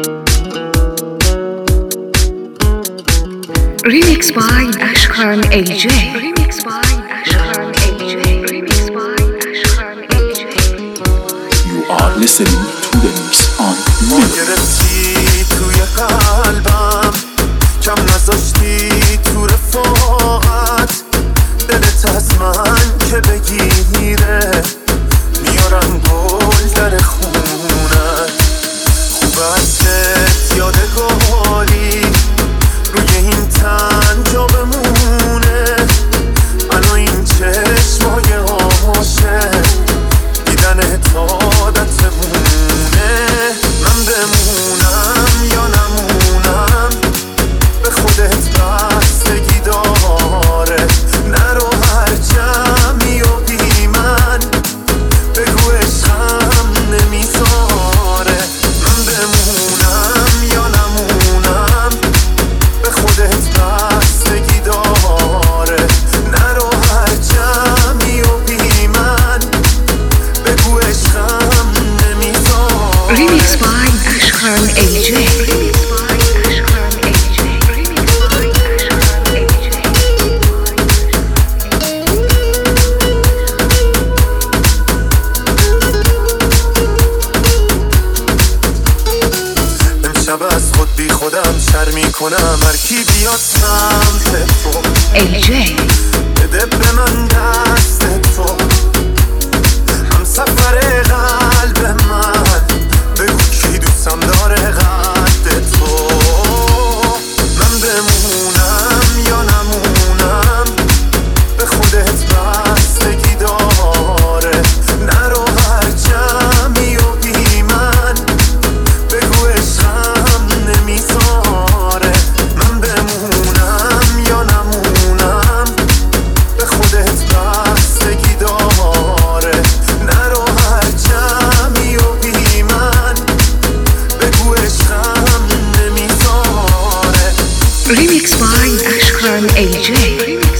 Remix by Ashkan AJ. Remix by Ashkan AJ. Remix by Ashkan AJ. You are listening to the mix on Remix. گرفتی توی قلبم، کم نذاشتی تو رفاقت. دلت از من که بگیره، میارم گل در خونت. خوب ازت یادگاری روی این تن جا بمونه. منو این چشمای عاشق دیدنت عادتمونه. من بمونم یا نمونم به خودت بستگی داره. نرو هر جمعی و بی من بگو عشقم نمیذاره. من بمونم یا نمونم به خودت بستگی داره. نرو هر جمعی و بی من بگو عشقم نمیذاره. Remix by Ashkan AJ. Remix by Ashkan AJ. Remix by Ashkan AJ. امشب از خود بی خودم شرمی کنم. هر کی بیاد سمت تو AJ. بده به من دست تو. هم سفر قلب من بگو کی دوستم داره قد تو. من بمونم یا نمونم به خودت بستگی داره. نرو هر جمعی و بی من بگو عشقم نمیذاره. من بمونم یا نمونم به خودت بستگی داره. نرو هر جمعی و بی من بگو عشقم نمیذاره. Remix by Ashkan AJ.